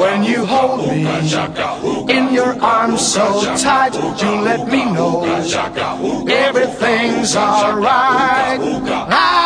When you hold me in your arms so tight, you let me know everything's alright.